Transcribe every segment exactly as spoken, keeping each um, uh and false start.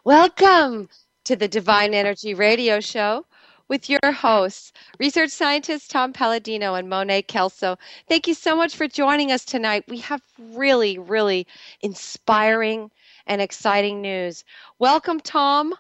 Welcome to the Divine Energy Radio Show with your hosts, research scientists Tom Palladino and Monet Kelso. Thank you so much for joining us tonight. We have really, really inspiring and exciting news. Welcome, Tom.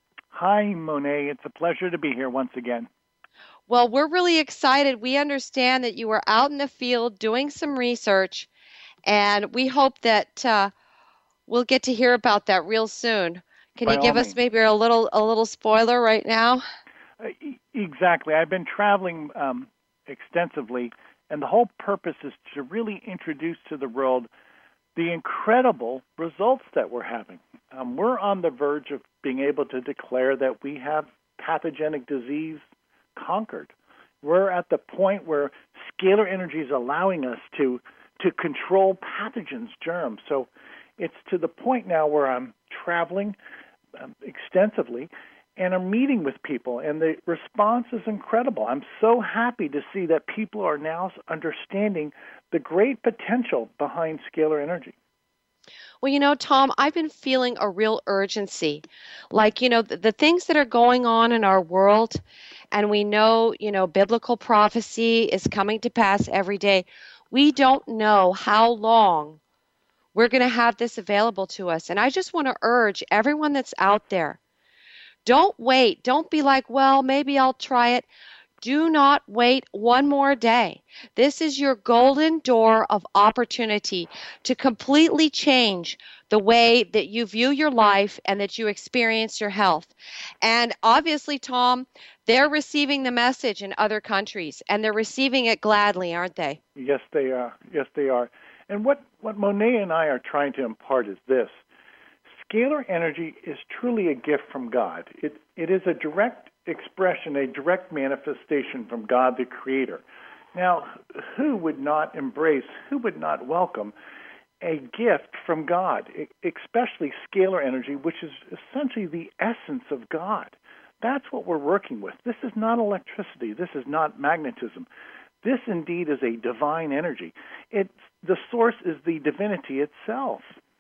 Hi, Monet. It's a pleasure to be here once again. Well, we're really excited. We understand that you were out in the field doing some research, and we hope that uh, we'll get to hear about that real soon. Can By you all give us means. maybe a little a little spoiler right now? Uh, e- exactly. I've been traveling um, extensively, and the whole purpose is to really introduce to the world the incredible results that we're having. Um, we're on the verge of being able to declare that we have pathogenic disease conquered. We're at the point where scalar energy is allowing us to to control pathogens, germs. So it's to the point now where I'm traveling um, extensively, and I'm meeting with people, and the response is incredible. I'm so happy to see that people are now understanding the great potential behind scalar energy. Well, you know, Tom, I've been feeling a real urgency. Like, you know, the, the things that are going on in our world, and we know, you know, biblical prophecy is coming to pass every day. We don't know how long we're going to have this available to us. And I just want to urge everyone that's out there, don't wait. Don't be like, well, maybe I'll try it. Do not wait one more day. This is your golden door of opportunity to completely change the way that you view your life and that you experience your health. And obviously, Tom, they're receiving the message in other countries, and they're receiving it gladly, aren't they? Yes, they are. Yes, they are. And what, what Monet and I are trying to impart is this. Scalar energy is truly a gift from God. It, it is a direct expression, a direct manifestation from God the Creator. Now, who would not embrace, who would not welcome a gift from God, especially scalar energy, which is essentially the essence of God? That's what we're working with. This is not electricity. This is not magnetism. This indeed is a divine energy. It's, the source is the divinity itself.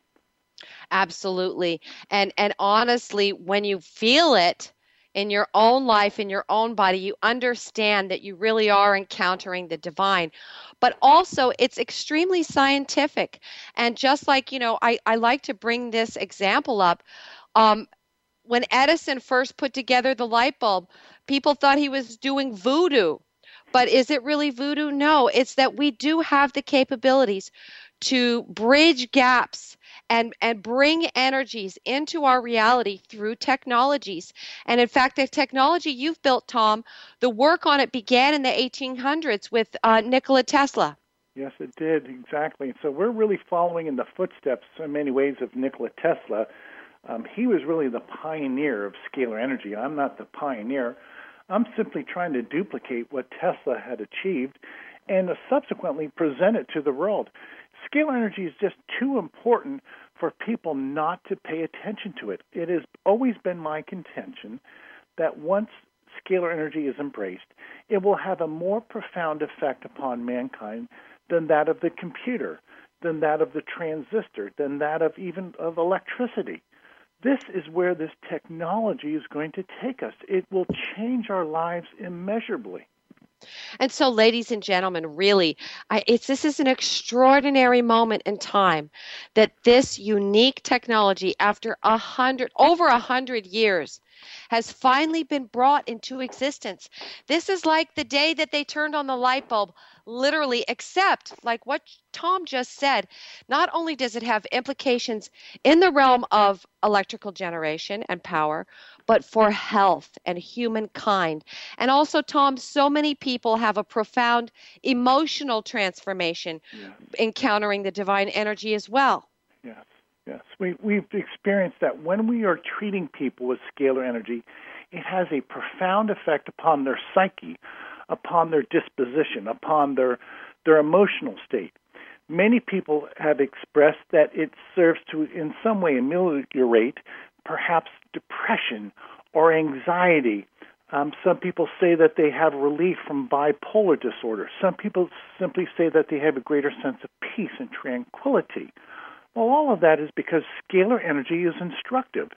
Absolutely. And and honestly, when you feel it in your own life, in your own body, you understand that you really are encountering the divine. But also, it's extremely scientific. And just like, you know, I, I like to bring this example up. Um, when Edison first put together the light bulb, people thought he was doing voodoo. But is it really voodoo? No, it's that we do have the capabilities to bridge gaps and and bring energies into our reality through technologies. And in fact, the technology you've built, Tom, the work on it began in the eighteen hundreds with uh, Nikola Tesla. Yes, it did, exactly. So we're really following in the footsteps in many ways of Nikola Tesla. Um, he was really the pioneer of scalar energy. I'm not the pioneer. I'm simply trying to duplicate what Tesla had achieved and subsequently present it to the world. Scalar energy is just too important for people not to pay attention to it. It has always been my contention that once scalar energy is embraced, it will have a more profound effect upon mankind than that of the computer, than that of the transistor, than that of even of electricity. This is where this technology is going to take us. It will change our lives immeasurably. And so, ladies and gentlemen, really, I, it's this is an extraordinary moment in time that this unique technology, after a hundred, over a hundred years, has finally been brought into existence. This is like the day that they turned on the light bulb, literally, except like what Tom just said. Not only does it have implications in the realm of electrical generation and power, but for health and humankind. And also, Tom, so many people have a profound emotional transformation Yes. encountering the divine energy as well. Yes, yes. We, we've experienced that when we are treating people with scalar energy, it has a profound effect upon their psyche, upon their disposition, upon their, their emotional state. Many people have expressed that it serves to, in some way, ameliorate perhaps depression or anxiety. Um, some people say that they have relief from bipolar disorder. Some people simply say that they have a greater sense of peace and tranquility. Well, all of that is because scalar energy is instructive.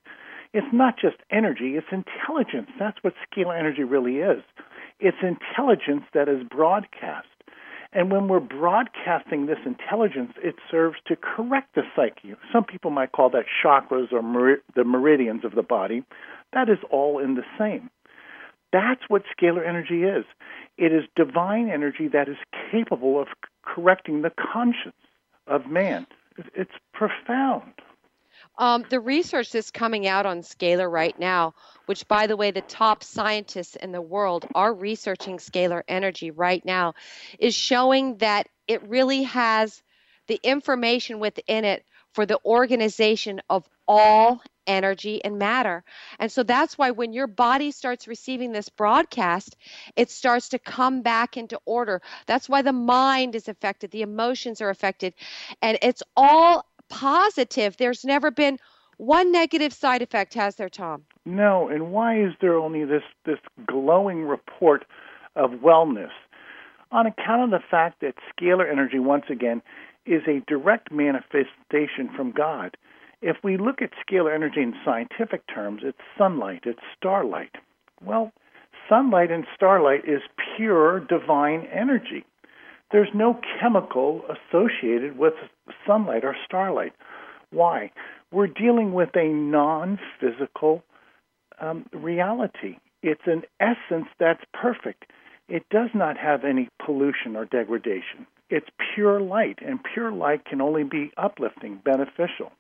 It's not just energy, it's intelligence. That's what scalar energy really is. It's intelligence that is broadcast. And when we're broadcasting this intelligence, it serves to correct the psyche. Some people might call that chakras or mer- the meridians of the body. That is all in the same. That's what scalar energy is. It is divine energy that is capable of correcting the conscience of man. It's profound. Um, the research that's coming out on scalar right now, which, by the way, the top scientists in the world are researching scalar energy right now, is showing that it really has the information within it for the organization of all energy and matter. And so that's why when your body starts receiving this broadcast, it starts to come back into order. That's why the mind is affected, the emotions are affected, and it's all positive. There's never been one negative side effect, has there, Tom? No, and why is there only this, this glowing report of wellness? On account of the fact that scalar energy, once again, is a direct manifestation from God. If we look at scalar energy in scientific terms, it's sunlight, it's starlight. Well, sunlight and starlight is pure divine energy. There's no chemical associated with sunlight or starlight. Why? We're dealing with a non-physical um, reality. It's an essence that's perfect. It does not have any pollution or degradation. It's pure light, and pure light can only be uplifting, beneficial.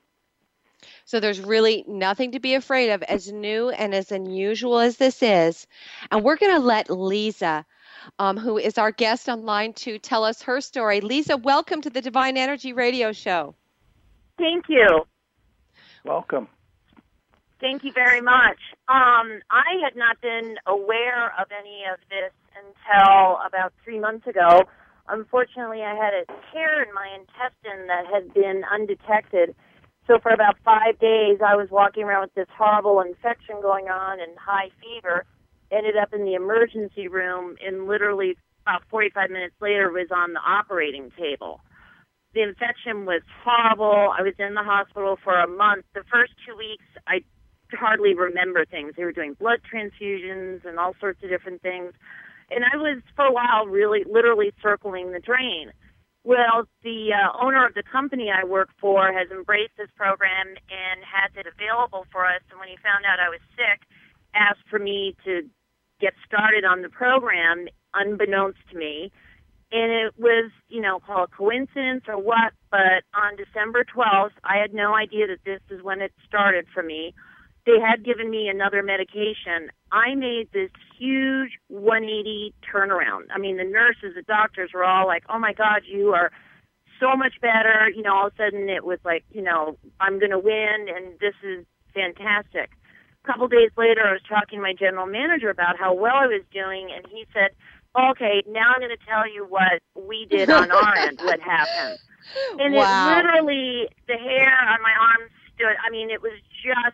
So there's really nothing to be afraid of, as new and as unusual as this is. And we're going to let Lisa, um, who is our guest on line two, tell us her story. Lisa, welcome to the Divine Energy Radio Show. Thank you. Welcome. Thank you very much. Um, I had not been aware of any of this until about three months ago. Unfortunately, I had a tear in my intestine that had been undetected. So for about five days, I was walking around with this horrible infection going on and high fever. Ended up in the emergency room, and literally about forty-five minutes later was on the operating table. The infection was horrible. I was in the hospital for a month. The first two weeks, I hardly remember things. They were doing blood transfusions and all sorts of different things. And I was, for a while, really literally circling the drain. Well, the uh, owner of the company I work for has embraced this program and has it available for us. And when he found out I was sick, asked for me to get started on the program, unbeknownst to me. And it was, you know, called coincidence or what, but on December twelfth, I had no idea that this is when it started for me. They had given me another medication. I made this huge one eighty turnaround. I mean, the nurses, the doctors were all like, oh, my God, you are so much better. You know, all of a sudden it was like, you know, I'm going to win, and this is fantastic. A couple days later, I was talking to my general manager about how well I was doing, and he said, okay, now I'm going to tell you what we did on our end, what happened. And Wow. it literally, the hair on my arm stood, I mean, it was just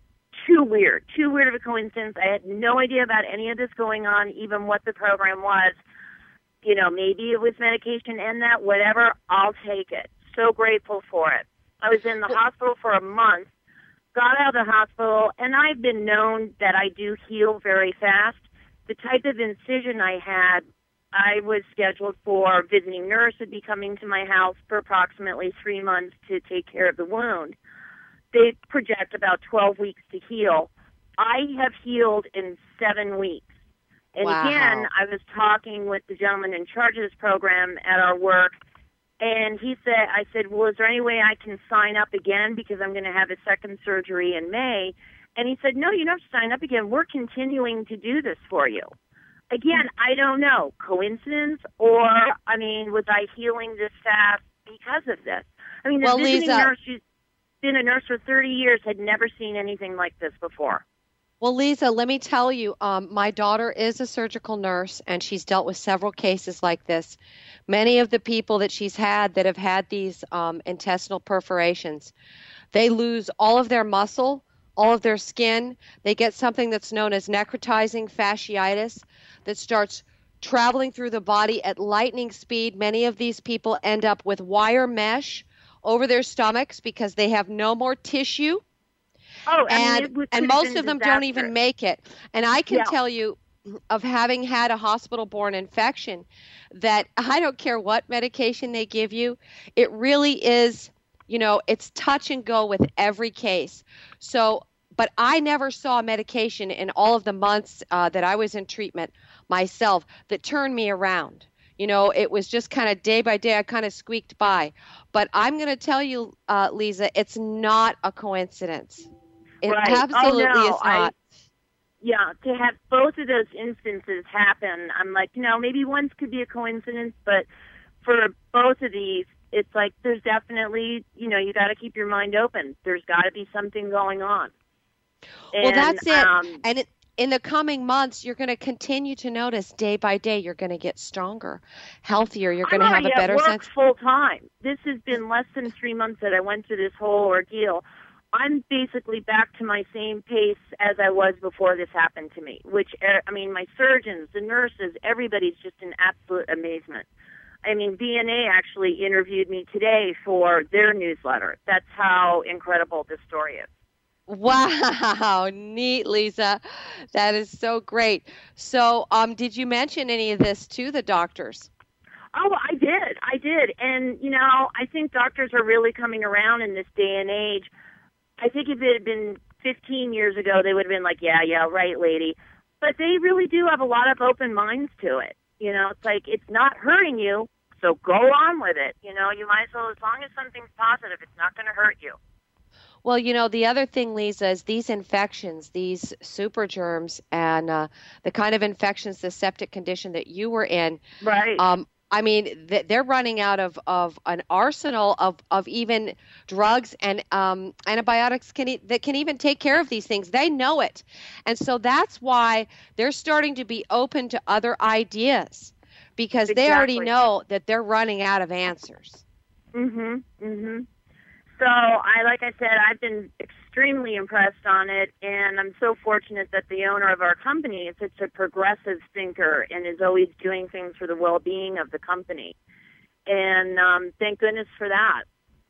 too weird, too weird of a coincidence. I had no idea about any of this going on, even what the program was. You know, maybe it was medication and that, whatever, I'll take it. So grateful for it. I was in the hospital for a month, got out of the hospital, and I've been known that I do heal very fast. The type of incision I had, I was scheduled for a visiting nurse would be coming to my house for approximately three months to take care of the wound. They project about twelve weeks to heal. I have healed in seven weeks. And Wow. again, I was talking with the gentleman in charge of this program at our work, and he said, I said, well, is there any way I can sign up again because I'm going to have a second surgery in May? And he said, no, you don't have to sign up again. We're continuing to do this for you. Again, I don't know, coincidence or, I mean, was I healing this fast because of this? I mean, the Well, visiting Lisa- nurse who's been a nurse for thirty years had never seen anything like this before. Well, Lisa, let me tell you, um, my daughter is a surgical nurse, and she's dealt with several cases like this. Many of the people that she's had that have had these um, intestinal perforations, they lose all of their muscle, all of their skin. They get something that's known as necrotizing fasciitis that starts traveling through the body at lightning speed. Many of these people end up with wire mesh over their stomachs because they have no more tissue. Oh, I mean, and it would, and most of them don't even make it. And I can yeah. tell you, of having had a hospital-borne infection, that I don't care what medication they give you, it really is, you know, it's touch and go with every case. So, but I never saw a medication in all of the months uh, that I was in treatment myself that turned me around. You know, it was just kind of day by day, I kind of squeaked by. But I'm going to tell you, uh, Lisa, it's not a coincidence. It right. absolutely oh, no. is not. I, yeah, to have both of those instances happen, I'm like, you know, maybe one could be a coincidence, but for both of these, it's like there's definitely, you know, you got to keep your mind open. There's got to be something going on. And, well, that's it. Um, and it, in the coming months, you're going to continue to notice day by day, you're going to get stronger, healthier. You're going to have a better I'm sense. full time. This has been less than three months that I went through this whole ordeal. I'm basically back to my same pace as I was before this happened to me, which, I mean, my surgeons, the nurses, everybody's just in absolute amazement. I mean, V N A actually interviewed me today for their newsletter. That's how incredible this story is. Wow, neat, Lisa. That is so great. So, um, did you mention any of this to the doctors? Oh, I did. I did. And, you know, I think doctors are really coming around in this day and age. I think if it had been fifteen years ago, they would have been like, yeah, yeah, right, lady. But they really do have a lot of open minds to it. You know, it's like, it's not hurting you, so go on with it. You know, you might as well, as long as something's positive, it's not going to hurt you. Well, you know, the other thing, Lisa, is these infections, these super germs, and uh, the kind of infections, the septic condition that you were in. Right. Um, I mean, they're running out of, of an arsenal of, of even drugs and um, antibiotics can e- that can even take care of these things. They know it. And so that's why they're starting to be open to other ideas, because exactly. they already know that they're running out of answers. Mm-hmm. Mm-hmm. So, I, like I said, I've been extremely impressed on it, and I'm so fortunate that the owner of our company is such a progressive thinker and is always doing things for the well-being of the company. And um, thank goodness for that.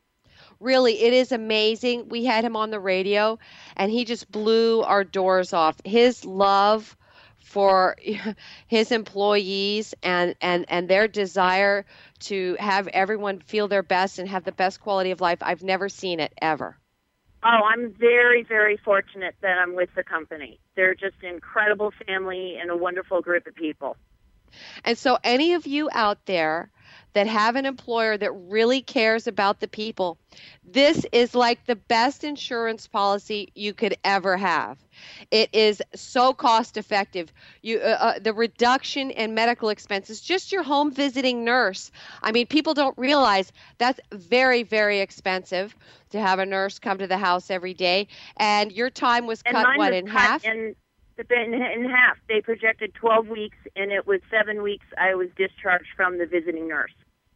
Really, it is amazing. We had him on the radio, and he just blew our doors off. His love for his employees and, and, and their desire to have everyone feel their best and have the best quality of life. I've never seen it ever. Oh, I'm very, very fortunate that I'm with the company. They're just an incredible family and a wonderful group of people. And so any of you out there that have an employer that really cares about the people, this is like the best insurance policy you could ever have. It is so cost effective. You, uh, uh, the reduction in medical expenses, just your home visiting nurse. I mean, people don't realize that's very, very expensive to have a nurse come to the house every day. And your time was and cut, what, was in cut half? In, in, in half. They projected twelve weeks, and it was seven weeks I was discharged from the visiting nurse.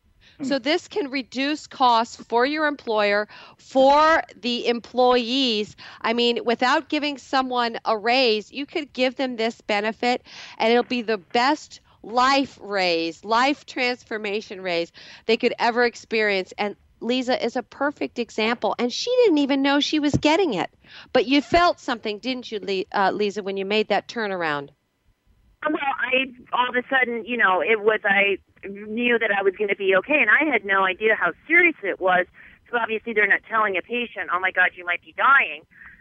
So this can reduce costs for your employer, for the employees. I mean, without giving someone a raise, you could give them this benefit, and it'll be the best life raise, life transformation raise they could ever experience. And Lisa is a perfect example, and she didn't even know she was getting it. But you felt something, didn't you, uh, Lisa, when you made that turnaround? Well, I all of a sudden, you know, it was I knew that I was going to be okay, and I had no idea how serious it was. So obviously, they're not telling a patient, "Oh my God, you might be dying."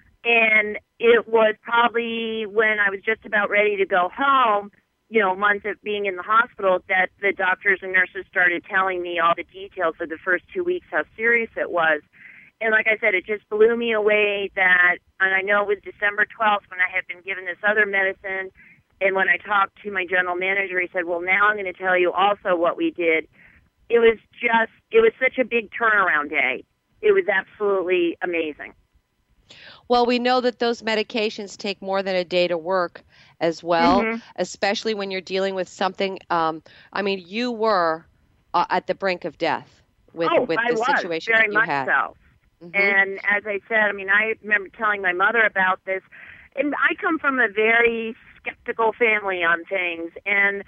And it was probably when I was just about ready to go home, you know, months of being in the hospital, that the doctors and nurses started telling me all the details of the first two weeks, how serious it was. And like I said, it just blew me away that, and I know it was December twelfth when I had been given this other medicine. And when I talked to my general manager, he said, well, now I'm going to tell you also what we did. It was just, it was such a big turnaround day. It was absolutely amazing. Well, we know that those medications take more than a day to work as well, mm-hmm. especially when you're dealing with something. Um, I mean, you were uh, at the brink of death with, oh, with I the was, situation very that you much had. So. Mm-hmm. And as I said, I mean, I remember telling my mother about this. And I come from a very skeptical family on things, and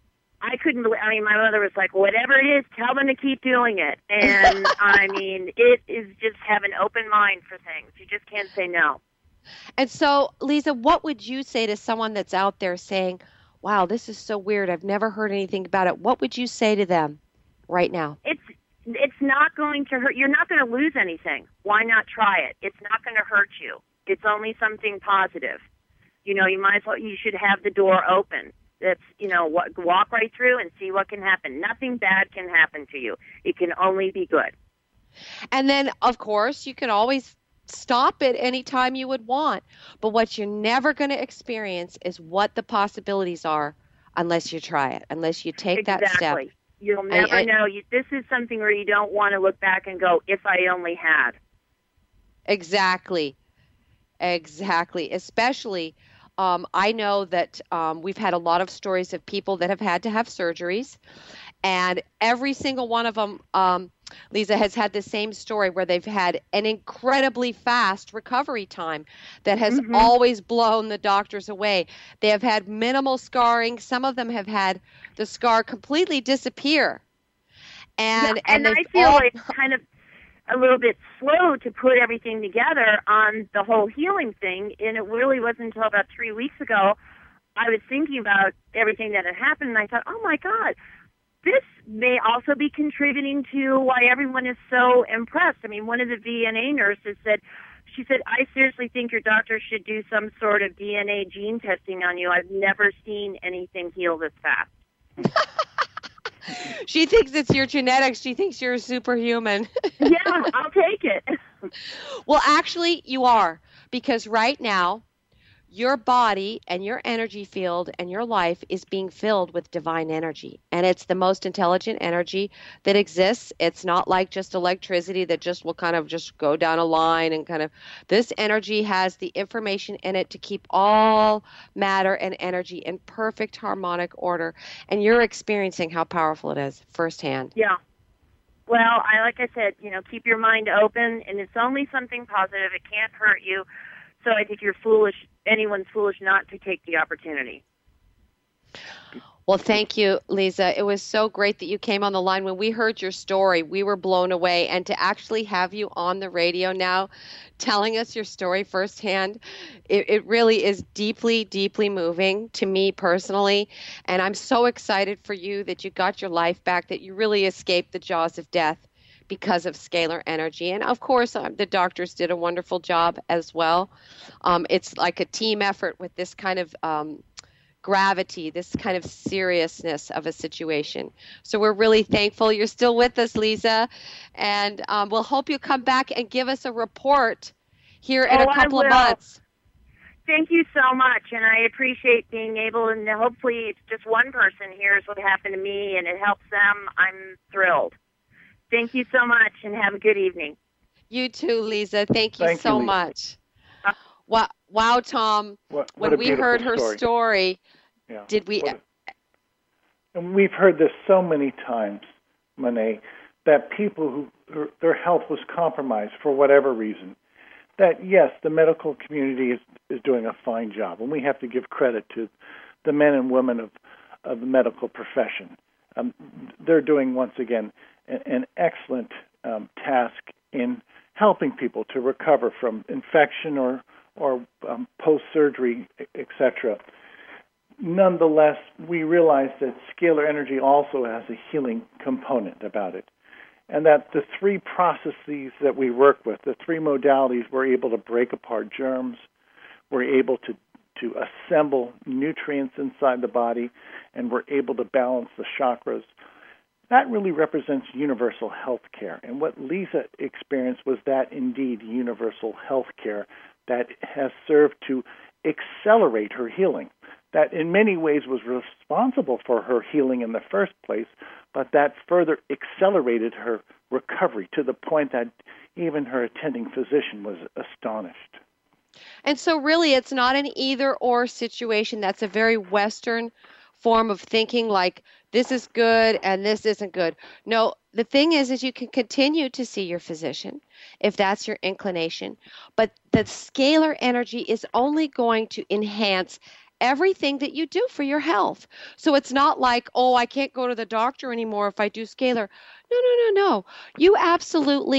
I couldn't believe, I mean, my mother was like, whatever it is, tell them to keep doing it. And I mean, it is just have an open mind for things. You just can't say no. And so, Lisa, what would you say to someone that's out there saying, wow, this is so weird. I've never heard anything about it. What would you say to them right now? It's it's not going to hurt. You're not going to lose anything. Why not try it? It's not going to hurt you. It's only something positive. You know, you might as well, you should have the door open. That's, you know, what, walk right through and see what can happen. Nothing bad can happen to you. It can only be good. And then, of course, you can always stop it anytime you would want. But what you're never going to experience is what the possibilities are unless you try it, unless you take exactly. that step. You'll never I, I, know. You, this is something where you don't want to look back and go, if I only had. Exactly. Exactly. Especially, um, I know that um, we've had a lot of stories of people that have had to have surgeries. And every single one of them, um, Lisa, has had the same story where they've had an incredibly fast recovery time that has mm-hmm. always blown the doctors away. They have had minimal scarring. Some of them have had the scar completely disappear. And yeah, and, and I feel all... it's kind of a little bit slow to put everything together on the whole healing thing. And it really wasn't until about three weeks ago I was thinking about everything that had happened, and I thought, oh, my God, this may also be contributing to why everyone is so impressed. I mean, one of the V N A nurses said, she said, I seriously think your doctor should do some sort of D N A gene testing on you. I've never seen anything heal this fast. She thinks it's your genetics. She thinks you're a superhuman. Yeah, I'll take it. Well, actually, you are, because right now, your body and your energy field and your life is being filled with divine energy. And it's the most intelligent energy that exists. It's not like just electricity that just will kind of just go down a line and kind of, this energy has the information in it to keep all matter and energy in perfect harmonic order. And you're experiencing how powerful it is firsthand. Yeah. Well, I like I said, you know, keep your mind open, and it's only something positive. It can't hurt you. So I think you're foolish, anyone's foolish not to take the opportunity. Well, thank you, Lisa. It was so great that you came on the line. When we heard your story, we were blown away. And to actually have you on the radio now telling us your story firsthand, it, it really is deeply, deeply moving to me personally. And I'm so excited for you that you got your life back, that you really escaped the jaws of death because of scalar energy. And of course, um, the doctors did a wonderful job as well. Um, it's like a team effort with this kind of um, gravity, this kind of seriousness of a situation. So we're really thankful you're still with us, Lisa. And um, we'll hope you come back and give us a report here in oh, a couple I of will. months. Thank you so much, and I appreciate being able, and hopefully it's just one person hears what happened to me and it helps them. I'm thrilled. Thank you so much, and have a good evening. You too, Lisa. Thank you Thank so you, much. Uh, wow, wow, Tom. What, when what we heard her story, story, yeah. did we... What, and we've heard this so many times, Monet, that people who, who their health was compromised for whatever reason, that, yes, the medical community is, is doing a fine job, and we have to give credit to the men and women of, of the medical profession. Um, they're doing, once again, an excellent um, task in helping people to recover from infection or or um, post-surgery, et cetera. Nonetheless, we realize that scalar energy also has a healing component about it, and that the three processes that we work with, the three modalities, we're able to break apart germs, we're able to, to assemble nutrients inside the body, and we're able to balance the chakras. That really represents universal health care. And what Lisa experienced was that indeed universal health care that has served to accelerate her healing, that in many ways was responsible for her healing in the first place, but that further accelerated her recovery to the point that even her attending physician was astonished. And so really it's not an either-or situation. That's a very Western form of thinking, like this is good and this isn't good. No, the thing is, is you can continue to see your physician if that's your inclination, but the scalar energy is only going to enhance everything that you do for your health. So it's not like, oh, I can't go to the doctor anymore if I do scalar. No, no, no, no. You absolutely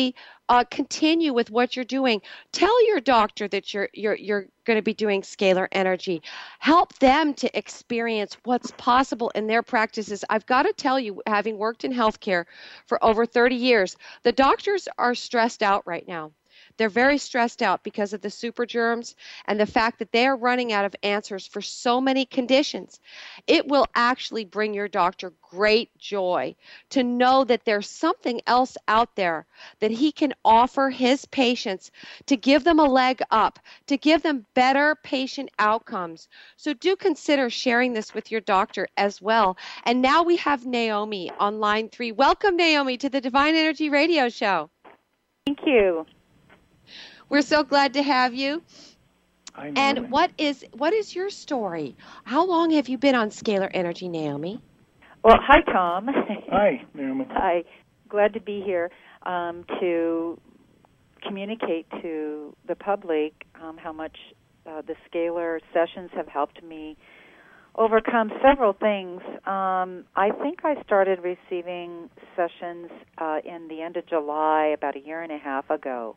uh, continue with what you're doing. Tell your doctor that you're you're you're going to be doing scalar energy. Help them to experience what's possible in their practices. I've got to tell you, having worked in healthcare for over thirty years, the doctors are stressed out right now. They're very stressed out because of the super germs and the fact that they are running out of answers for so many conditions. It will actually bring your doctor great joy to know that there's something else out there that he can offer his patients to give them a leg up, to give them better patient outcomes. So do consider sharing this with your doctor as well. And now we have Naomi on line three. Welcome, Naomi, to the Divine Energy Radio Show. Thank you. We're so glad to have you. I know. And what is what is your story? How long have you been on scalar energy, Naomi? Well, hi, Tom. Hi, Naomi. Hi. Glad to be here um, to communicate to the public um, how much uh, the scalar sessions have helped me overcome several things. Um, I think I started receiving sessions uh, in the end of July, about a year and a half ago.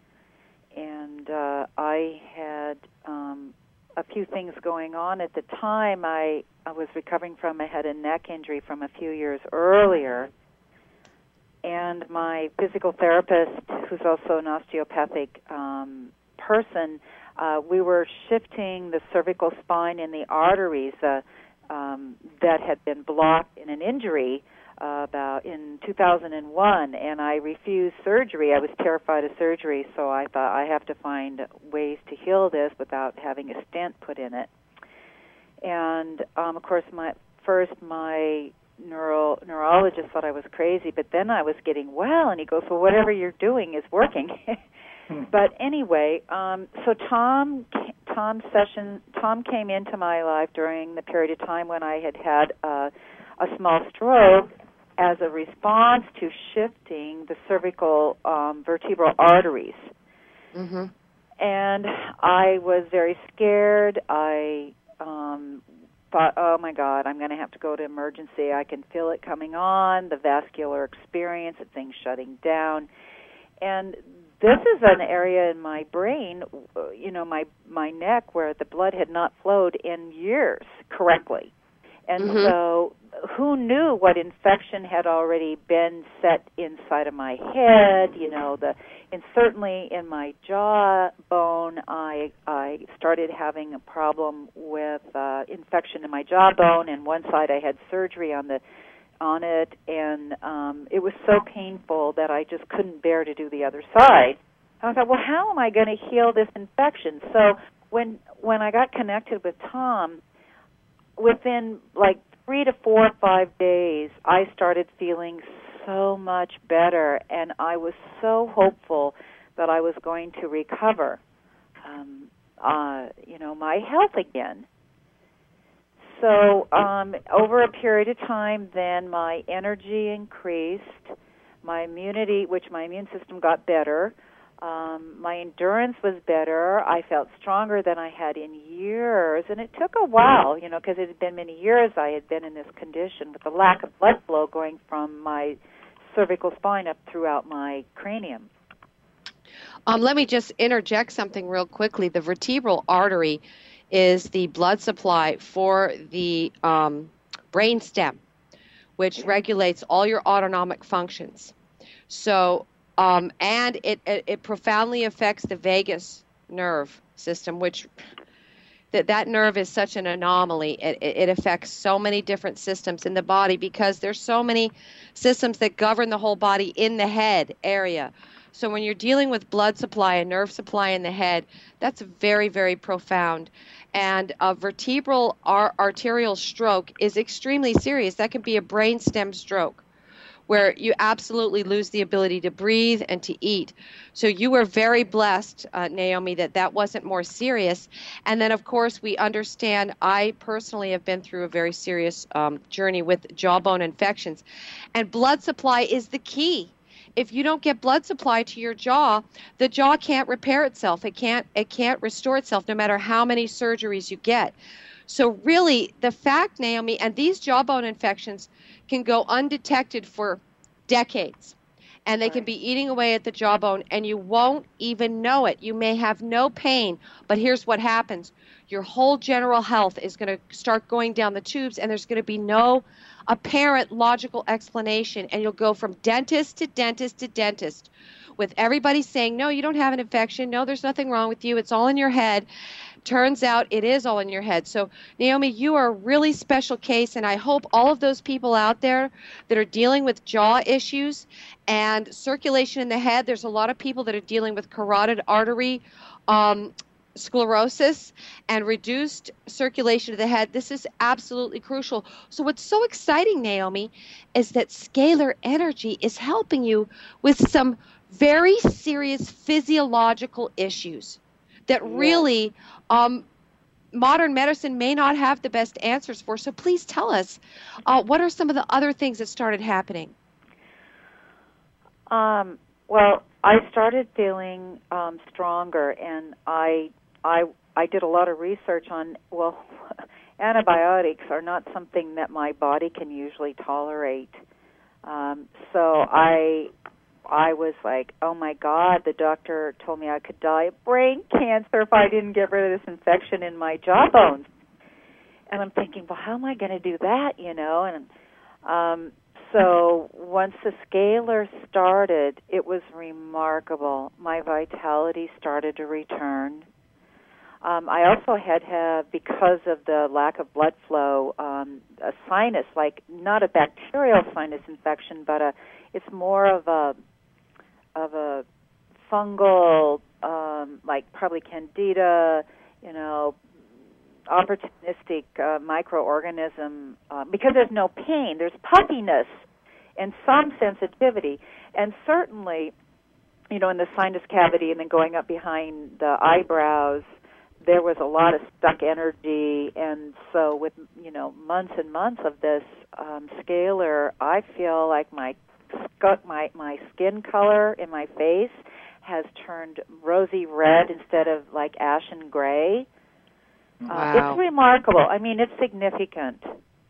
And uh, I had um, a few things going on. At the time, I, I was recovering from a head and neck injury from a few years earlier. And my physical therapist, who's also an osteopathic um, person, uh, we were shifting the cervical spine and the arteries uh, um, that had been blocked in an injury Uh, about in two thousand one, and I refused surgery. I was terrified of surgery, so I thought I have to find ways to heal this without having a stent put in it. And um, of course, my first my neuro neurologist thought I was crazy, but then I was getting well, and he goes, "Well, whatever you're doing is working." But anyway, um, so Tom Tom session Tom came into my life during the period of time when I had had uh, a small stroke, as a response to shifting the cervical um, vertebral arteries. Mm-hmm. And I was very scared. I um, thought, oh, my God, I'm going to have to go to emergency. I can feel it coming on, the vascular experience of things shutting down. And this is an area in my brain, you know, my, my neck, where the blood had not flowed in years correctly. And mm-hmm. so who knew what infection had already been set inside of my head, you know, the and certainly in my jawbone, I I started having a problem with uh, infection in my jawbone, and one side I had surgery on the on it, and um, it was so painful that I just couldn't bear to do the other side. I thought, well, how am I going to heal this infection? So when when I got connected with Tom, within like three to four or five days, I started feeling so much better, and I was so hopeful that I was going to recover, um, uh, you know, my health again. So um, over a period of time, then my energy increased, my immunity, which my immune system got better. Um, my endurance was better. I felt stronger than I had in years, and it took a while, you know, because it had been many years I had been in this condition with the lack of blood flow going from my cervical spine up throughout my cranium. Um, let me just interject something real quickly. The vertebral artery is the blood supply for the um, brain stem, which regulates all your autonomic functions. So Um, and it, it, it profoundly affects the vagus nerve system, which that, that nerve is such an anomaly. It, it affects so many different systems in the body because there's so many systems that govern the whole body in the head area. So when you're dealing with blood supply and nerve supply in the head, that's very, very profound. And a vertebral ar- arterial stroke is extremely serious. That can be a brainstem stroke, where you absolutely lose the ability to breathe and to eat. So you were very blessed, uh, Naomi, that that wasn't more serious. And then, of course, we understand, I personally have been through a very serious um, journey with jawbone infections. And blood supply is the key. If you don't get blood supply to your jaw, the jaw can't repair itself. It can't, it can't restore itself no matter how many surgeries you get. So really, the fact, Naomi, and these jawbone infections can go undetected for decades. and they right. can be eating away at the jawbone, and you won't even know it. You may have no pain, but here's what happens. Your whole general health is going to start going down the tubes, and there's going to be no apparent logical explanation, and you'll go from dentist to dentist to dentist with everybody saying, no, you don't have an infection. No, there's nothing wrong with you. It's all in your head. Turns out it is all in your head. So, Naomi, you are a really special case, and I hope all of those people out there that are dealing with jaw issues and circulation in the head, there's a lot of people that are dealing with carotid artery um, sclerosis and reduced circulation of the head. This is absolutely crucial. So what's so exciting, Naomi, is that scalar energy is helping you with some very serious physiological issues that really um, modern medicine may not have the best answers for. So please tell us, uh, what are some of the other things that started happening? Um, well, I started feeling um, stronger, and I, I, I did a lot of research on, well, antibiotics are not something that my body can usually tolerate. Um, so I... I was like, oh, my God, the doctor told me I could die of brain cancer if I didn't get rid of this infection in my jawbones. And I'm thinking, well, how am I going to do that, you know? And um, so once the scalar started, it was remarkable. My vitality started to return. Um, I also had had, because of the lack of blood flow, um, a sinus, like not a bacterial sinus infection, but a, it's more of a of a fungal, um, like probably candida, you know, opportunistic uh, microorganism, uh, because there's no pain, there's puffiness and some sensitivity. And certainly, you know, in the sinus cavity and then going up behind the eyebrows, there was a lot of stuck energy. And so with, you know, months and months of this um, scalar, I feel like my My my skin color in my face has turned rosy red instead of like ashen gray. Wow. Uh, it's remarkable. I mean, it's significant.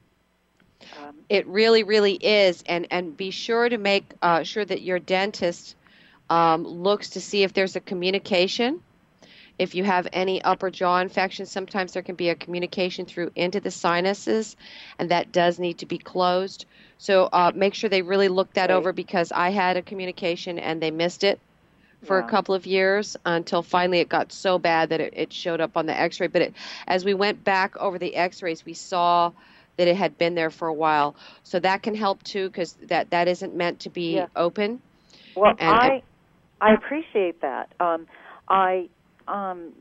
Um, it really, really is. And and be sure to make uh, sure that your dentist um, looks to see if there's a communication. If you have any upper jaw infections, sometimes there can be a communication through into the sinuses, and that does need to be closed. So uh, make sure they really look that right. over, because I had a communication and they missed it for yeah. a couple of years until finally it got so bad that it, it showed up on the x-ray. But it, as we went back over the x-rays, we saw that it had been there for a while. So that can help too, because that, that isn't meant to be yeah. open. Well, and, I I appreciate that. Um, I um,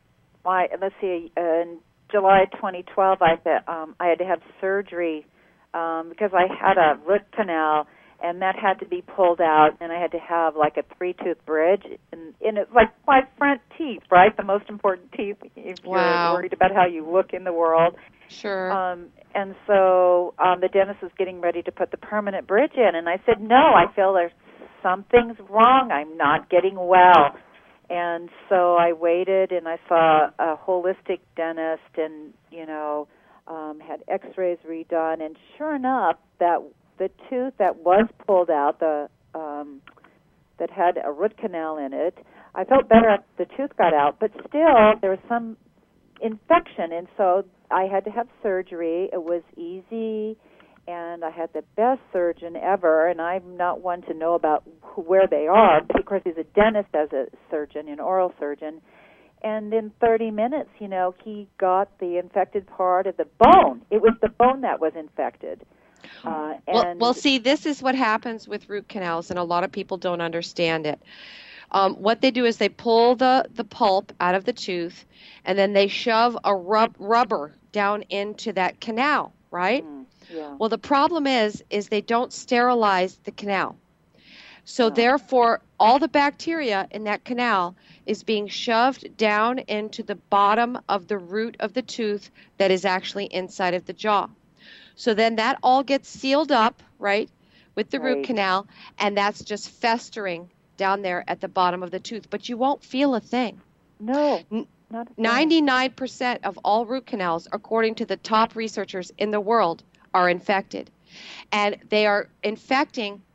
I let's see, in July twenty twelve, I um, I had to have surgery um, because I had a root canal, and that had to be pulled out, and I had to have like a three-tooth bridge, and, and it's like my front teeth, right? The most important teeth if Wow. you're worried about how you look in the world. Sure. Um, and so um, the dentist was getting ready to put the permanent bridge in, and I said, no, I feel there's something's wrong. I'm not getting well. And so I waited, and I saw a holistic dentist, and, you know, um, had x-rays redone, and sure enough, that the tooth that was pulled out, the um, that had a root canal in it, I felt better after the tooth got out, but still there was some infection, and so I had to have surgery. It was easy, and I had the best surgeon ever, and I'm not one to know about where they are, but of course he's a dentist as a surgeon, an oral surgeon, and in thirty minutes, you know, he got the infected part of the bone. It was the bone that was infected. Uh, and well, well, see, this is what happens with root canals, and a lot of people don't understand it. Um, what they do is they pull the, the pulp out of the tooth, and then they shove a rub, rubber down into that canal, right? Mm, yeah. Well, the problem is, is they don't sterilize the canal. So Oh. therefore, all the bacteria in that canal is being shoved down into the bottom of the root of the tooth that is actually inside of the jaw. So then that all gets sealed up, right, with the Right. root canal, and that's just festering down there at the bottom of the tooth. But you won't feel a thing. No, N- not at all. ninety-nine percent of all root canals, according to the top researchers in the world, are infected. And they are infecting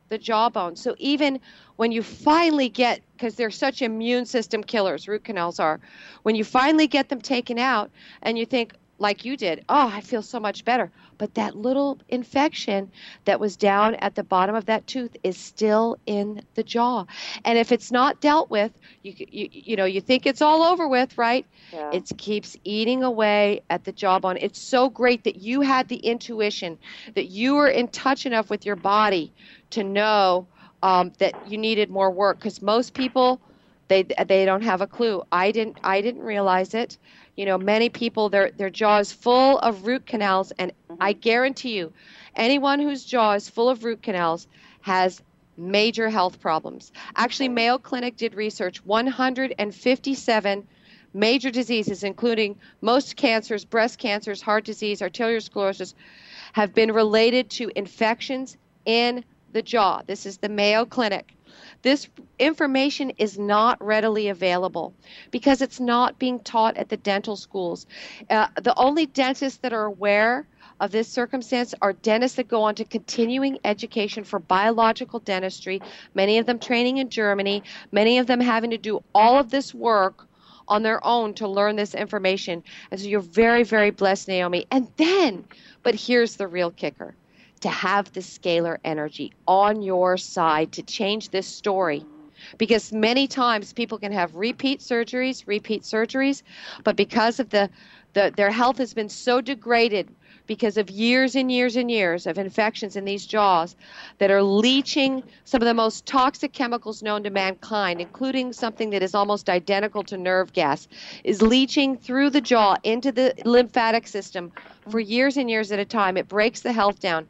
the jawbone. So even when you finally get, because they're such immune system killers, root canals are, when you finally get them taken out and you think, like you did, oh, I feel so much better. But that little infection that was down at the bottom of that tooth is still in the jaw. And if it's not dealt with, you you, you know, you think it's all over with, right? Yeah. It keeps eating away at the jawbone. It's so great that you had the intuition, that you were in touch enough with your body to know um, that you needed more work. Because most people, they they don't have a clue. I didn't I didn't realize it. You know, many people, their their jaw is full of root canals, and Mm-hmm. I guarantee you, anyone whose jaw is full of root canals has major health problems. Actually, Okay. Mayo Clinic did research one hundred fifty-seven major diseases, including most cancers, breast cancers, heart disease, arterial sclerosis, have been related to infections in the jaw. This is the Mayo Clinic. This information is not readily available because it's not being taught at the dental schools. Uh, the only dentists that are aware of this circumstance are dentists that go on to continuing education for biological dentistry, many of them training in Germany, many of them having to do all of this work on their own to learn this information. And so you're very, very blessed, Naomi. And then, but here's the real kicker, to have the scalar energy on your side to change this story. Because many times people can have repeat surgeries, repeat surgeries, but because of the, the their health has been so degraded because of years and years and years of infections in these jaws that are leaching some of the most toxic chemicals known to mankind, including something that is almost identical to nerve gas, is leaching through the jaw into the lymphatic system for years and years at a time. It breaks the health down,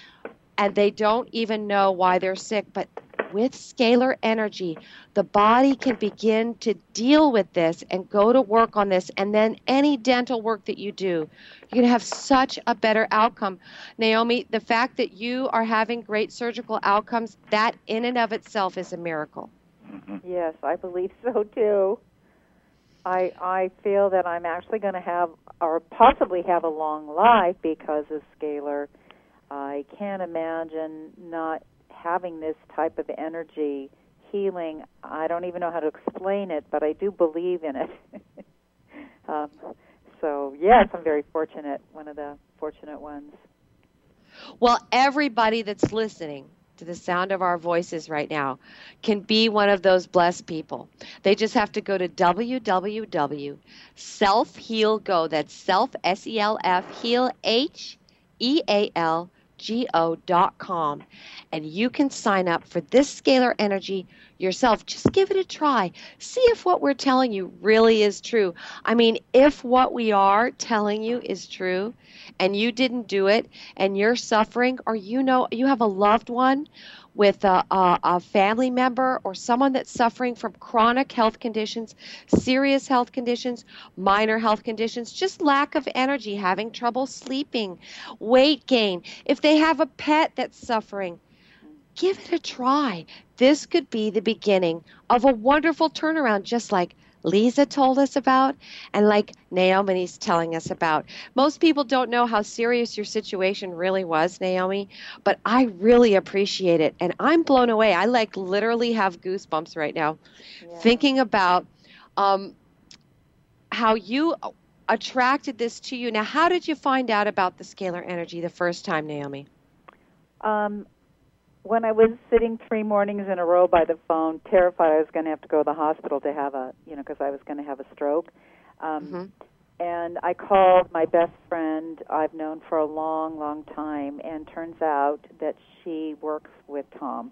and they don't even know why they're sick. But with scalar energy, the body can begin to deal with this and go to work on this, and then any dental work that you do, you're going to have such a better outcome. Naomi, the fact that you are having great surgical outcomes, that in and of itself is a miracle. Yes, I believe so too. I I feel that I'm actually going to have, or possibly have, a long life because of scalar. I can't imagine not having this type of energy healing. I don't even know how to explain it, but I do believe in it. um, so, yes, I'm very fortunate, one of the fortunate ones. Well, everybody that's listening to the sound of our voices right now can be one of those blessed people. They just have to go to w w w dot self heal go, that's self, S E L F, heal, H E A L, G O dot com, and you can sign up for this scalar energy yourself. Just give it a try. See if what we're telling you really is true. I mean, if what we are telling you is true and you didn't do it and you're suffering, or you know you have a loved one with a, a, a family member or someone that's suffering from chronic health conditions, serious health conditions, minor health conditions, just lack of energy, having trouble sleeping, weight gain. If they have a pet that's suffering, give it a try. This could be the beginning of a wonderful turnaround, just like Lisa told us about and like Naomi's telling us about. Most people don't know how serious your situation really was, Naomi, but I really appreciate it, and I'm blown away. I like literally have goosebumps right now Yeah. thinking about um, how you attracted this to you. Now, how did you find out about the scalar energy the first time, Naomi? Um, when I was sitting three mornings in a row by the phone, terrified I was going to have to go to the hospital to have a, you know, because I was going to have a stroke. Um, Mm-hmm. And I called my best friend I've known for a long, long time, and turns out that she works with Tom.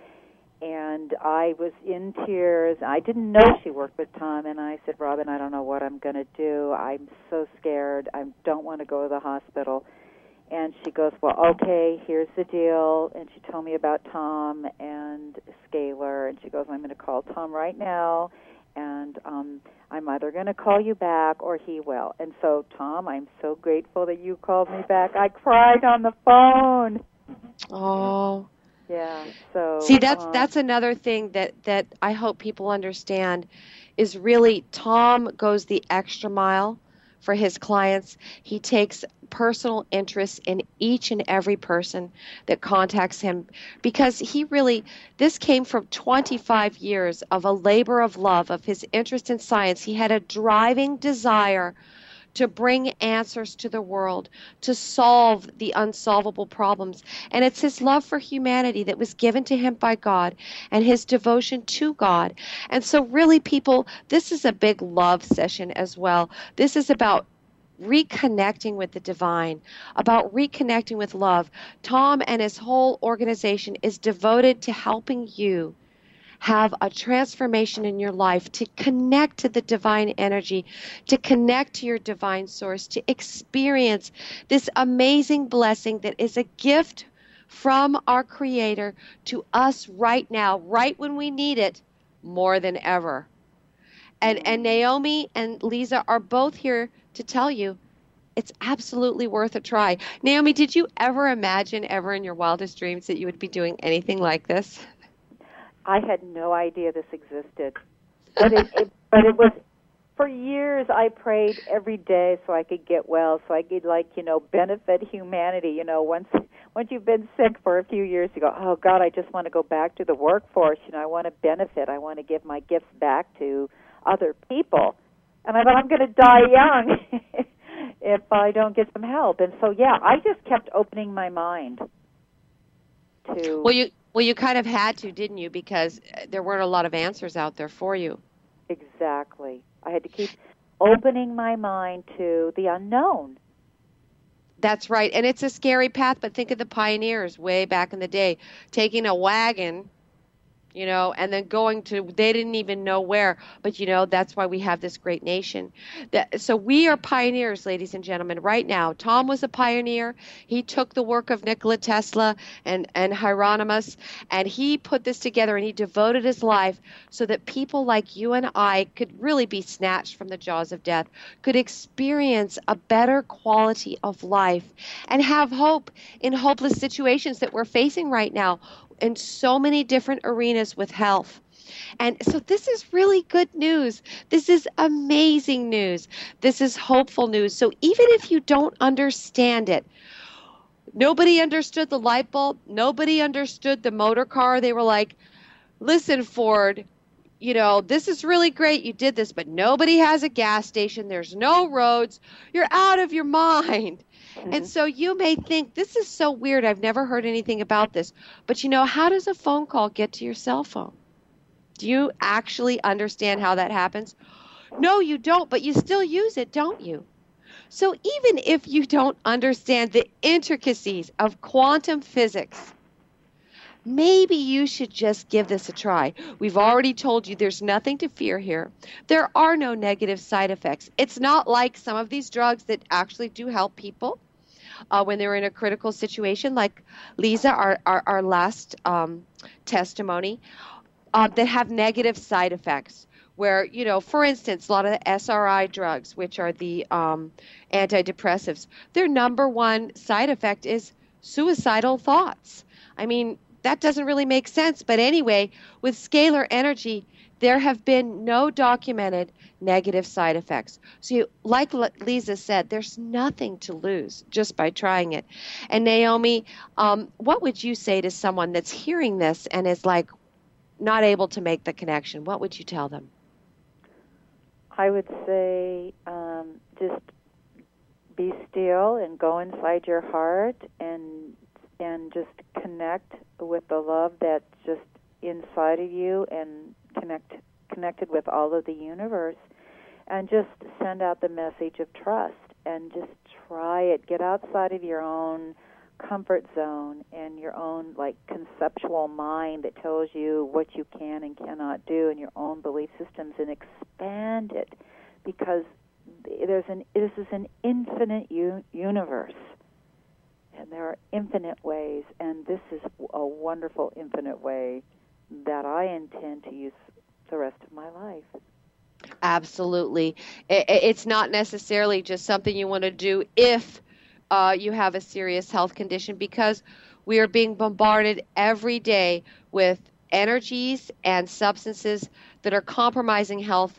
And I was in tears. I didn't know she worked with Tom, and I said, Robin, I don't know what I'm going to do. I'm so scared. I don't want to go to the hospital. And she goes, well, okay, here's the deal. And she told me about Tom and scalar. And she goes, I'm going to call Tom right now, and um, I'm either going to call you back or he will. And so, Tom, I'm so grateful that you called me back. I cried on the phone. Oh. Yeah. So See, that's um, that's another thing that, that I hope people understand is really Tom goes the extra mile for his clients. He takes personal interest in each and every person that contacts him because he really, this came from twenty-five years of a labor of love, of his interest in science. He had a driving desire to bring answers to the world, to solve the unsolvable problems. And it's his love for humanity that was given to him by God and his devotion to God. And so really, people, this is a big love session as well. This is about reconnecting with the divine, about reconnecting with love. Tom and his whole organization is devoted to helping you have a transformation in your life, to connect to the divine energy, to connect to your divine source, to experience this amazing blessing that is a gift from our Creator to us right now, right when we need it more than ever. And, and Naomi and Lisa are both here to tell you it's absolutely worth a try. Naomi, did you ever imagine ever in your wildest dreams that you would be doing anything like this? I had no idea this existed, but it, it, but it was, for years I prayed every day so I could get well, so I could, like, you know, benefit humanity. You know, once once you've been sick for a few years, you go, oh God, I just want to go back to the workforce. You know, I want to benefit. I want to give my gifts back to other people. And I thought, I'm going to die young if I don't get some help. And so, yeah, I just kept opening my mind to. Well, you. Well, you kind of had to, didn't you? Because there weren't a lot of answers out there for you. Exactly. I had to keep opening my mind to the unknown. That's right. And it's a scary path, but think of the pioneers way back in the day, taking a wagon, you know, and then going to, they didn't even know where. But, you know, that's why we have this great nation. That, so we are pioneers, ladies and gentlemen, right now. Tom was a pioneer. He took the work of Nikola Tesla and, and Hieronymus, and he put this together, and he devoted his life so that people like you and I could really be snatched from the jaws of death, could experience a better quality of life, and have hope in hopeless situations that we're facing right now in so many different arenas with health. And so this is really good news. This is amazing news. This is hopeful news. So even if you don't understand it, nobody understood the light bulb. Nobody understood the motor car. They were like, listen, Ford, you know, this is really great. You did this, but nobody has a gas station. There's no roads. You're out of your mind. Mm-hmm. And so you may think, this is so weird. I've never heard anything about this. But, you know, how does a phone call get to your cell phone? Do you actually understand how that happens? No, you don't, but you still use it, don't you? So even if you don't understand the intricacies of quantum physics, maybe you should just give this a try. We've already told you there's nothing to fear here. There are no negative side effects. It's not like some of these drugs that actually do help people uh, when they're in a critical situation, like Lisa, our, our, our last um, testimony, uh, that have negative side effects. Where, you know, for instance, a lot of the S R I drugs, which are the um, antidepressives, their number one side effect is suicidal thoughts. I mean, that doesn't really make sense. But anyway, with scalar energy, there have been no documented negative side effects. So you, like Lisa said, there's nothing to lose just by trying it. And Naomi, um, what would you say to someone that's hearing this and is like not able to make the connection? What would you tell them? I would say um, just be still and go inside your heart and and just connect with the love that's just inside of you and connect connected with all of the universe, and just send out the message of trust and just try it. Get outside of your own comfort zone and your own like conceptual mind that tells you what you can and cannot do, and your own belief systems, and expand it, because there's an this is an infinite u- universe, and there are infinite ways, and this is a wonderful infinite way that I intend to use the rest of my life. Absolutely. It's not necessarily just something you want to do if Uh, you have a serious health condition, because we are being bombarded every day with energies and substances that are compromising health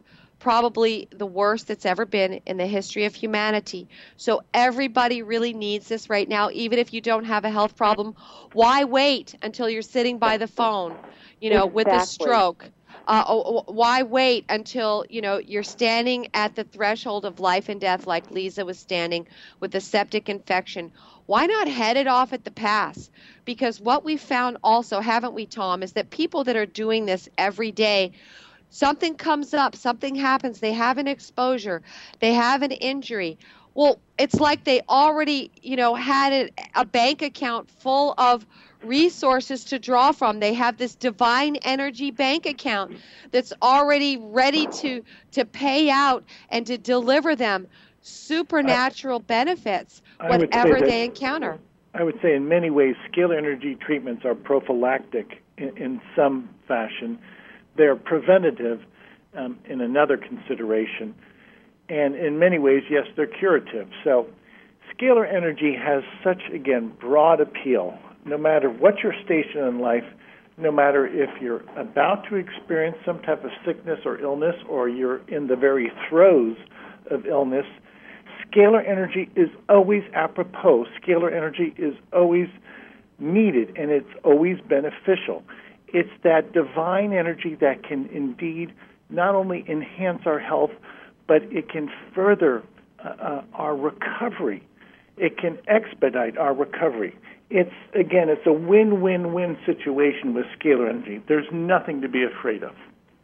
probably the worst that's ever been in the history of humanity. So everybody really needs this right now, even if you don't have a health problem. Why wait until you're sitting by the phone, you know, Exactly. with a stroke? Uh, oh, oh, why wait until, you know, you're standing at the threshold of life and death like Lisa was standing with a septic infection? Why not head it off at the pass? Because what we found also, haven't we, Tom, is that people that are doing this every day, something comes up, something happens, they have an exposure, they have an injury. Well, it's like they already, you know, had a, a bank account full of resources to draw from. They have this divine energy bank account that's already ready to to pay out and to deliver them supernatural I, benefits, I whatever they encounter. I would say in many ways, scalar energy treatments are prophylactic in, in some fashion. They're preventative um, in another consideration. And in many ways, yes, they're curative. So scalar energy has such, again, broad appeal. No matter what your station in life, no matter if you're about to experience some type of sickness or illness or you're in the very throes of illness, scalar energy is always apropos. Scalar energy is always needed, and it's always beneficial. It's that divine energy that can indeed not only enhance our health, but it can further uh, uh, our recovery. It can expedite our recovery. It's, again, it's a win-win-win situation with scalar energy. There's nothing to be afraid of.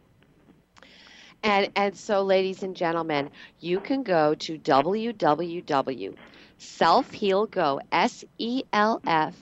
And and so, ladies and gentlemen, you can go to w w w dot self heal go, S E L F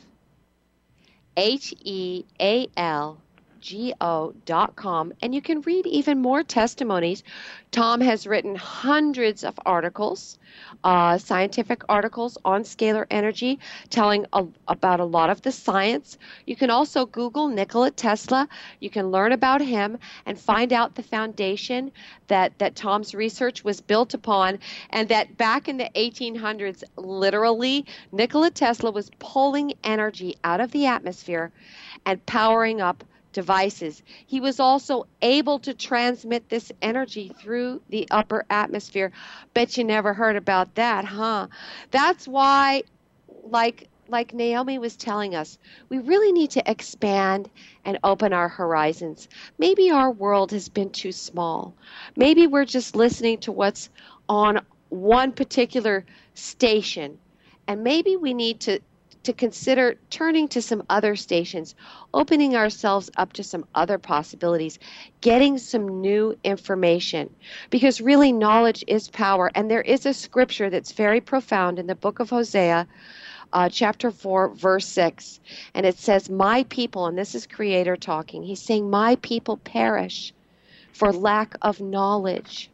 H E A L G O dot com, and you can read even more testimonies. Tom has written hundreds of articles, uh, scientific articles on scalar energy, telling a, about a lot of the science. You can also Google Nikola Tesla. You can learn about him and find out the foundation that, that Tom's research was built upon, and that back in the eighteen hundreds, literally, Nikola Tesla was pulling energy out of the atmosphere and powering up devices. He was also able to transmit this energy through the upper atmosphere. Bet you never heard about that, huh? That's why, like like Naomi was telling us, we really need to expand and open our horizons. Maybe our world has been too small. Maybe we're just listening to what's on one particular station, and maybe we need to to consider turning to some other stations, opening ourselves up to some other possibilities, getting some new information, because really knowledge is power. And there is a scripture that's very profound in the book of Hosea, uh, chapter four, verse six, and it says, my people, and this is Creator talking, he's saying, my people perish for lack of knowledge.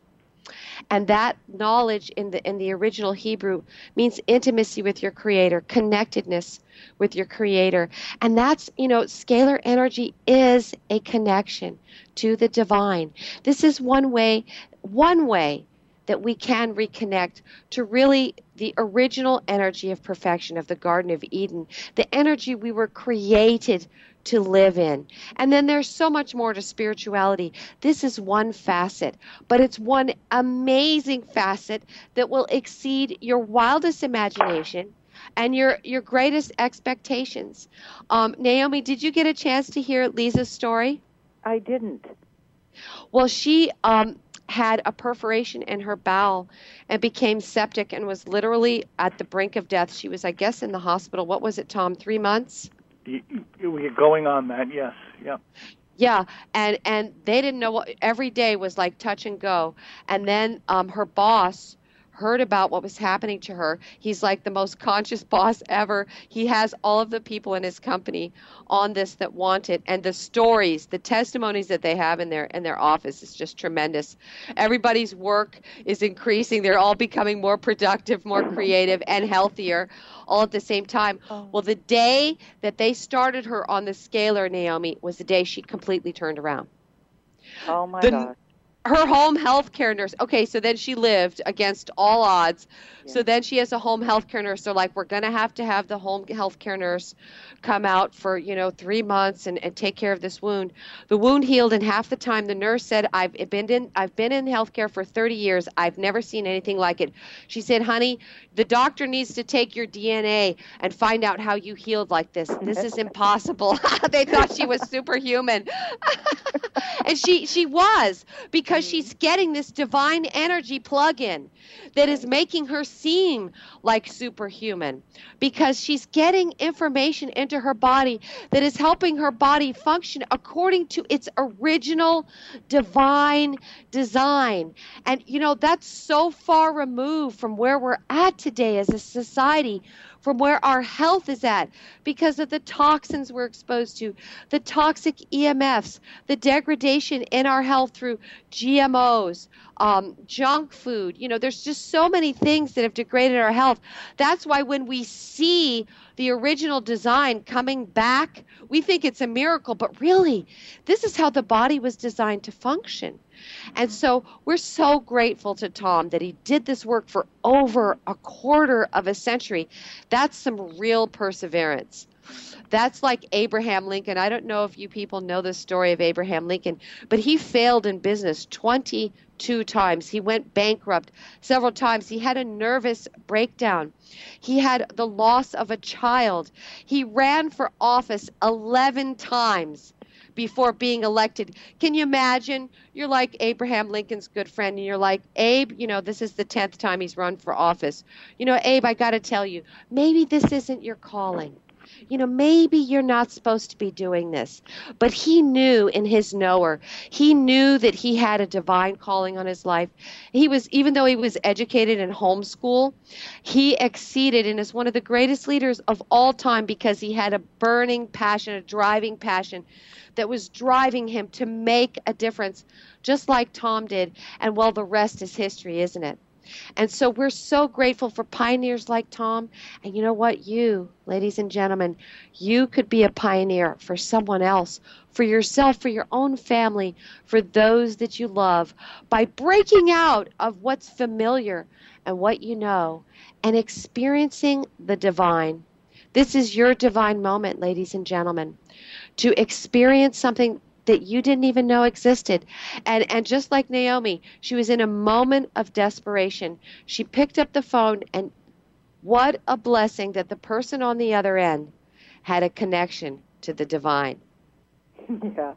And that knowledge in the in the original Hebrew means intimacy with your Creator, connectedness with your Creator. And that's, you know, scalar energy is a connection to the divine. This is one way, one way that we can reconnect to really the original energy of perfection of the Garden of Eden, the energy we were created to live in. And then there's so much more to spirituality. This is one facet, but it's one amazing facet that will exceed your wildest imagination and your, your greatest expectations. Um, Naomi, did you get a chance to hear Lisa's story? I didn't. Well, she um, had a perforation in her bowel and became septic and was literally at the brink of death. She was, I guess, in the hospital. What was it, Tom, three months? We're going on that, yes, yeah. Yeah, and, and they didn't know what, every day was like touch and go. And then um, her boss heard about what was happening to her. He's like the most conscious boss ever. He has all of the people in his company on this that want it, and the stories, the testimonies that they have in their in their office is just tremendous. Everybody's work is increasing. They're all becoming more productive, more creative, and healthier all at the same time. Oh. Well, the day that they started her on the scalar, Naomi, was the day she completely turned around. Oh my the, God. her home health care nurse. Okay, so then she lived against all odds. Yeah. So then she has a home health care nurse. They're like, we're going to have to have the home health care nurse come out for, you know, three months and, and take care of this wound. The wound healed in half the time. The nurse said, I've been in, I've been in healthcare for thirty years. I've never seen anything like it. She said, honey, the doctor needs to take your D N A and find out how you healed like this. This is impossible. They thought she was superhuman. And she, she was, because she's getting this divine energy plug-in that is making her seem like superhuman, because she's getting information into her body that is helping her body function according to its original divine design. And, you know, that's so far removed from where we're at today as a society, from where our health is at, because of the toxins we're exposed to, the toxic E M Fs, the degradation in our health through G M Os, um, junk food. You know, there's just so many things that have degraded our health. That's why when we see the original design coming back, we think it's a miracle, but really, this is how the body was designed to function. And so we're so grateful to Tom that he did this work for over a quarter of a century. That's some real perseverance. That's like Abraham Lincoln. I don't know if you people know the story of Abraham Lincoln, but he failed in business twenty-two times. He went bankrupt several times. He had a nervous breakdown. He had the loss of a child. He ran for office eleven times before being elected. Can you imagine? You're like Abraham Lincoln's good friend, and you're like, Abe, you know, this is the tenth time he's run for office. You know, Abe, I got to tell you, maybe this isn't your calling. You know, maybe you're not supposed to be doing this. But he knew in his knower, he knew that he had a divine calling on his life. He was, even though he was educated in homeschool, he exceeded and is one of the greatest leaders of all time because he had a burning passion, a driving passion that was driving him to make a difference, just like Tom did. And well, the rest is history, isn't it? And so we're so grateful for pioneers like Tom. And you know what? You, ladies and gentlemen, you could be a pioneer for someone else, for yourself, for your own family, for those that you love, by breaking out of what's familiar and what you know and experiencing the divine. This is your divine moment, ladies and gentlemen, to experience something that you didn't even know existed. And and just like Naomi, she was in a moment of desperation. She picked up the phone, and what a blessing that the person on the other end had a connection to the divine. Yeah.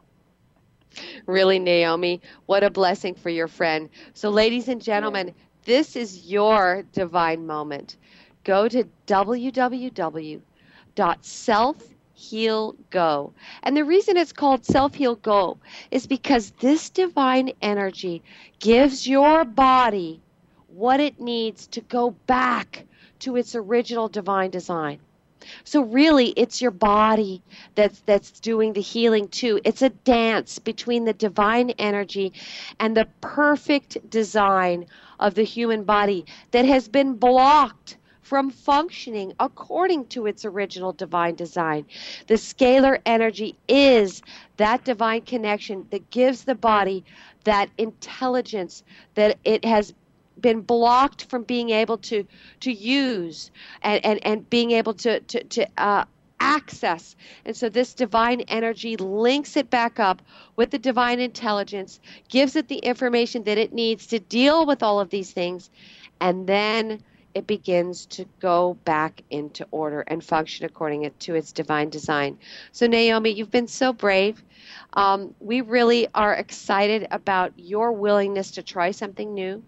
Really, Naomi, what a blessing for your friend. So ladies and gentlemen, yeah. This is your divine moment. Go to w w w dot self Heal Go. And the reason it's called Self Heal Go is because this divine energy gives your body what it needs to go back to its original divine design. So really, it's your body that's that's doing the healing too. It's a dance between the divine energy and the perfect design of the human body that has been blocked from functioning according to its original divine design. The scalar energy is that divine connection that gives the body that intelligence that it has been blocked from being able to to use and, and, and being able to, to, to uh, access. And so this divine energy links it back up with the divine intelligence, gives it the information that it needs to deal with all of these things, and then it begins to go back into order and function according to its divine design. So Naomi, you've been so brave. Um, we really are excited about your willingness to try something new.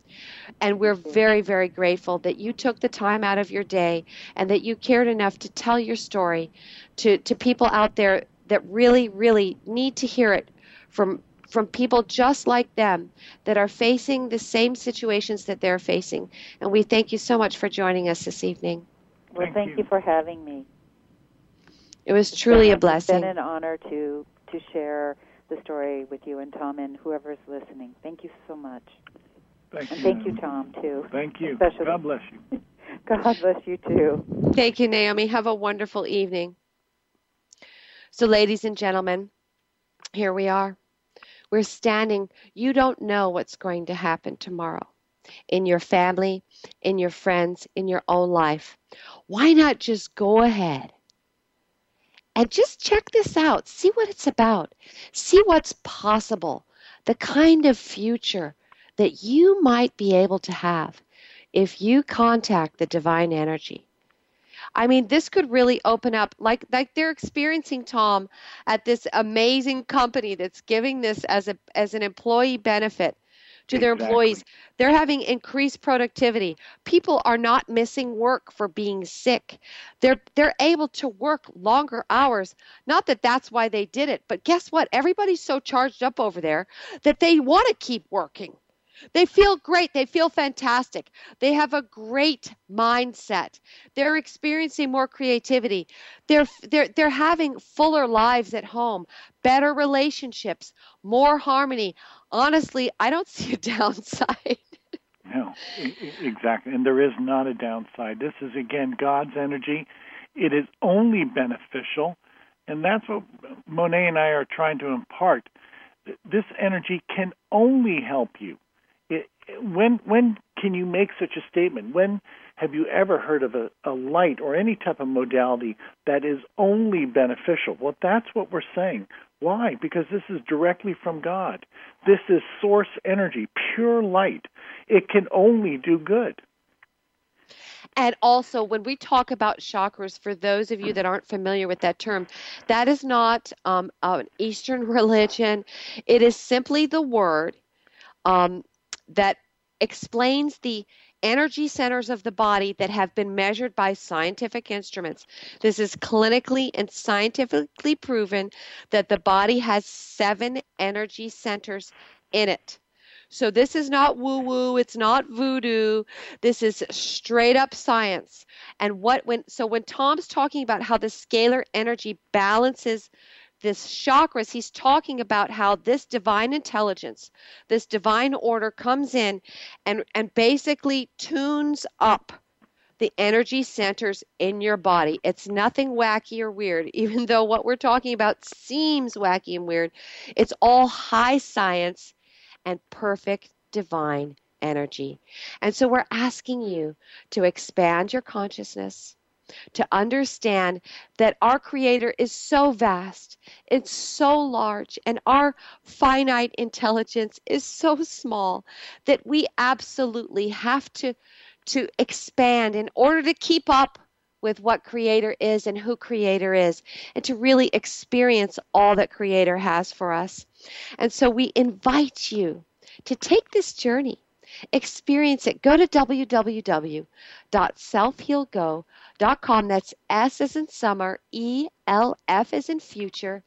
And we're very, very grateful that you took the time out of your day and that you cared enough to tell your story to, to people out there that really, really need to hear it from from people just like them that are facing the same situations that they're facing. And we thank you so much for joining us this evening. Well, thank, thank you. you for having me. It was truly been, a blessing. It's been an honor to, to share the story with you and Tom and whoever's listening. Thank you so much. Thank and you. thank you, Tom, too. Thank you. Especially. God bless you. God bless you, too. Thank you, Naomi. Have a wonderful evening. So, ladies and gentlemen, here we are. We're standing, you don't know what's going to happen tomorrow in your family, in your friends, in your own life. Why not just go ahead and just check this out? See what it's about. See what's possible, the kind of future that you might be able to have if you contact the divine energy. I mean, this could really open up, like like they're experiencing, Tom, at this amazing company that's giving this as a as an employee benefit to their Exactly. employees. They're having increased productivity. People are not missing work for being sick. They're they're able to work longer hours. Not that that's why they did it, but guess what? Everybody's so charged up over there that they want to keep working. They feel great. They feel fantastic. They have a great mindset. They're experiencing more creativity. They're they're they're having fuller lives at home, better relationships, more harmony. Honestly, I don't see a downside. No, e- e- exactly. And there is not a downside. This is, again, God's energy. It is only beneficial. And that's what Monet and I are trying to impart. This energy can only help you. It, when when can you make such a statement? When have you ever heard of a, a light or any type of modality that is only beneficial? Well, that's what we're saying. Why? Because this is directly from God. This is source energy, pure light. It can only do good. And also, when we talk about chakras, for those of you that aren't familiar with that term, that is not um, an Eastern religion. It is simply the word um, that explains the energy centers of the body that have been measured by scientific instruments. This is clinically and scientifically proven that the body has seven energy centers in it. So this is not woo-woo, it's not voodoo. This is straight up science. And what when so when Tom's talking about how the scalar energy balances this chakras, he's talking about how this divine intelligence, this divine order comes in and, and basically tunes up the energy centers in your body. It's nothing wacky or weird, even though what we're talking about seems wacky and weird. It's all high science and perfect divine energy. And so we're asking you to expand your consciousness, to understand that our Creator is so vast, it's so large, and our finite intelligence is so small that we absolutely have to, to expand in order to keep up with what Creator is and who Creator is, and to really experience all that Creator has for us. And so we invite you to take this journey. Experience it. Go to w w w dot self heal go dot com. That's S as in summer, E L F as in future,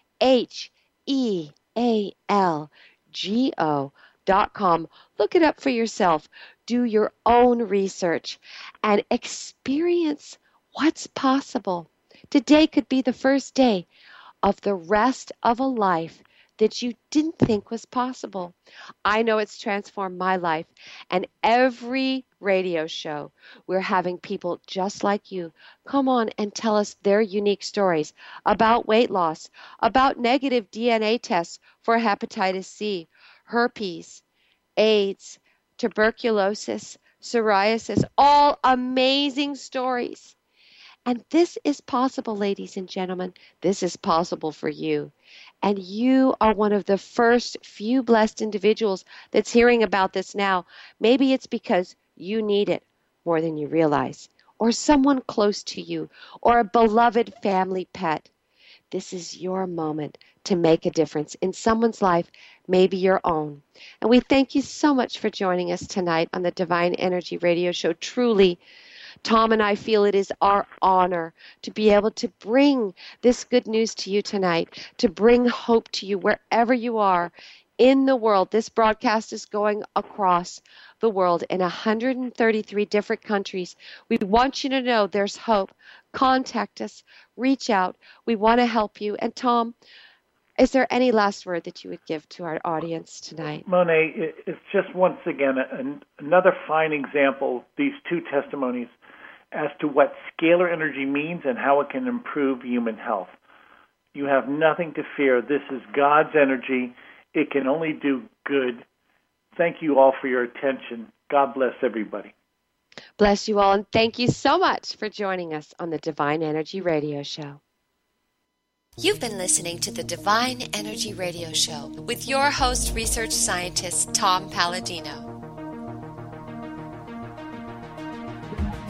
H E A L G O dot com. Look it up for yourself. Do your own research and experience what's possible. Today could be the first day of the rest of a life that you didn't think was possible. I know it's transformed my life, and every radio show we're having people just like you come on and tell us their unique stories about weight loss, about negative D N A tests for hepatitis C, herpes, AIDS, tuberculosis, psoriasis, all amazing stories. And this is possible, ladies and gentlemen. This is possible for you. And you are one of the first few blessed individuals that's hearing about this now. Maybe it's because you need it more than you realize, or someone close to you, or a beloved family pet. This is your moment to make a difference in someone's life, maybe your own. And we thank you so much for joining us tonight on the Divine Energy Radio Show. Truly, Tom and I feel it is our honor to be able to bring this good news to you tonight, to bring hope to you wherever you are in the world. This broadcast is going across the world in one hundred thirty-three different countries. We want you to know there's hope. Contact us. Reach out. We want to help you. And Tom, is there any last word that you would give to our audience tonight? Monet, it's just once again another fine example, these two testimonies, as to what scalar energy means and how it can improve human health. You have nothing to fear. This is God's energy. It can only do good. Thank you all for your attention. God bless everybody. Bless you all, and thank you so much for joining us on the Divine Energy Radio Show. You've been listening to the Divine Energy Radio Show with your host, research scientist Tom Palladino.